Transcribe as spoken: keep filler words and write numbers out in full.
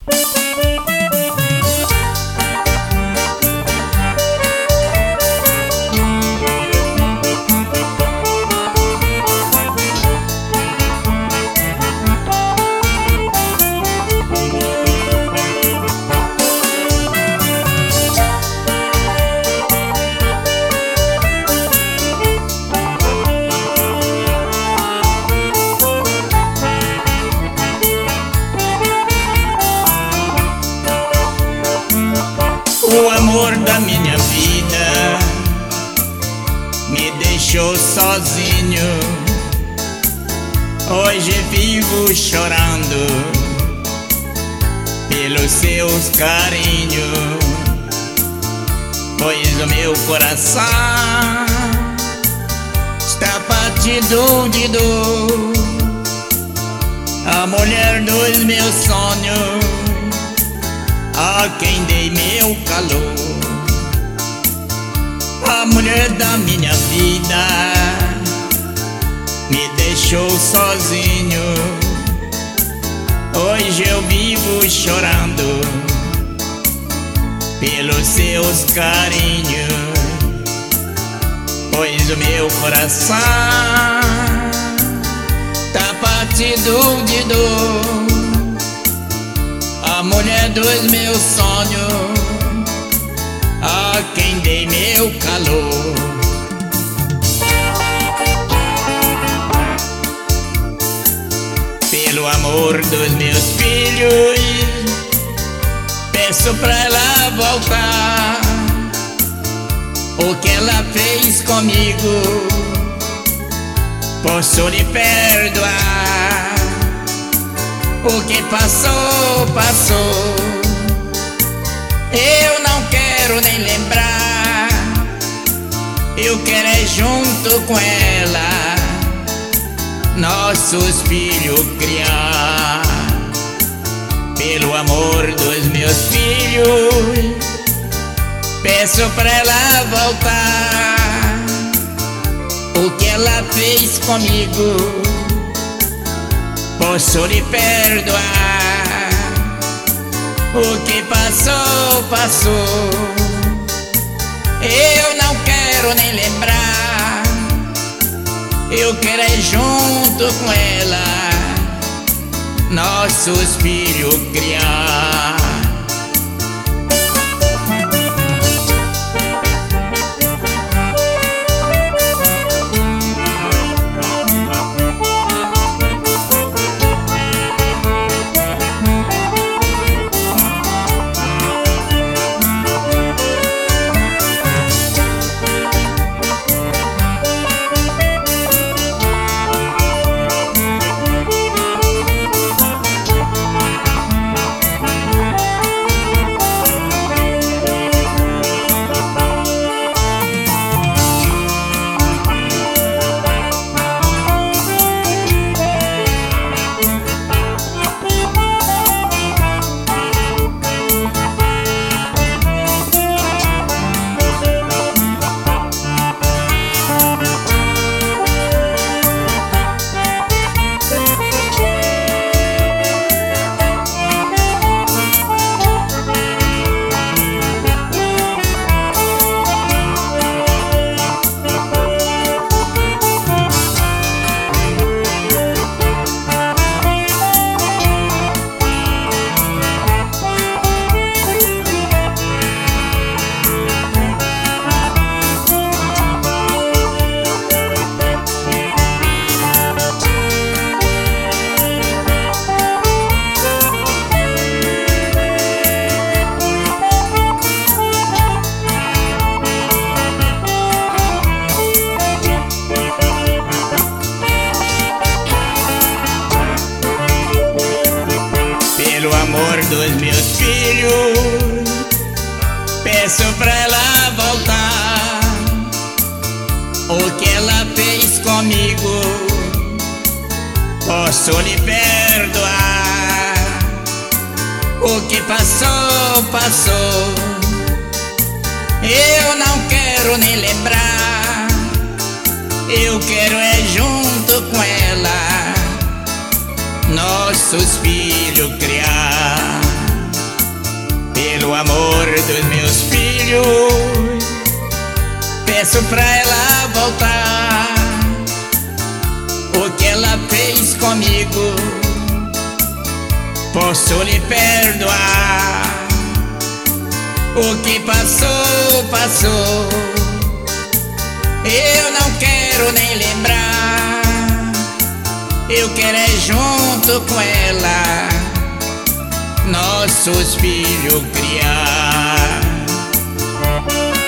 O amor da minha vida me deixou sozinho. Hoje vivo chorando pelos seus carinhos, pois o meu coração está partido de dor. A mulher dos meus sonhos, a quem dei meu calor, a mulher da minha vida me deixou sozinho. Hoje eu vivo chorando pelos seus carinhos, pois o meu coração tá partido de dor. A mulher dos meus sonhos, a quem dei meu calor. Pelo amor dos meus filhos, peço pra ela voltar. O que ela fez comigo, posso lhe perdoar. O que passou, passou, eu não quero nem lembrar. Eu quero é junto com ela nossos filhos criar. Pelo amor dos meus filhos, peço pra ela voltar. O que ela fez comigo, posso lhe perdoar. O que passou, passou, eu não quero nem lembrar. Eu quero é junto com ela nossos filhos criar. Pelo amor dos meus filhos, peço pra ela voltar. O que ela fez comigo, posso lhe perdoar. O que passou, passou, eu não quero nem lembrar. Eu quero é junto com ela nossos filhos criar. o amor dos meus filhos. Peço pra ela voltar. O que ela fez comigo posso lhe perdoar. O que passou, passou. Eu não quero nem lembrar. Eu quero é junto com ela nossos filhos criar.